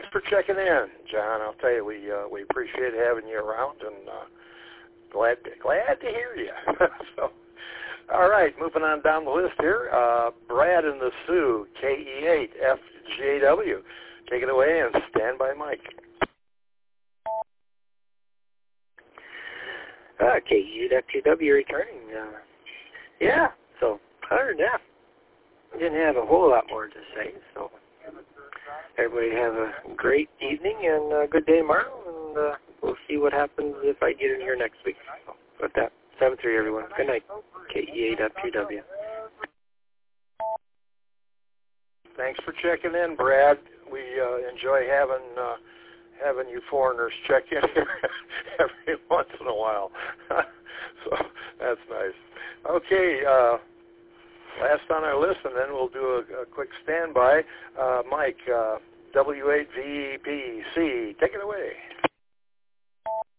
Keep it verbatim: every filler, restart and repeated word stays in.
thanks for checking in, John. I'll tell you, we uh, we appreciate having you around, and uh, glad glad to hear you. So, all right, moving on down the list here. Uh, Brad and the Sioux, K E eight F J W. Take it away and stand by, Mike. Uh, K E eight F J W returning. Uh, yeah, so other than that, I didn't have a whole lot more to say. So everybody have a great evening and a good day tomorrow, and uh, we'll see what happens if I get in here next week. So with that, seven three everyone. Good night. K E eight F J W. Thanks for checking in, Brad. We uh, enjoy having uh, having you foreigners check in here every once in a while. So that's nice. Okay, uh, last on our list, and then we'll do a, a quick standby. Uh, Mike, uh, W eight V P C, take it away.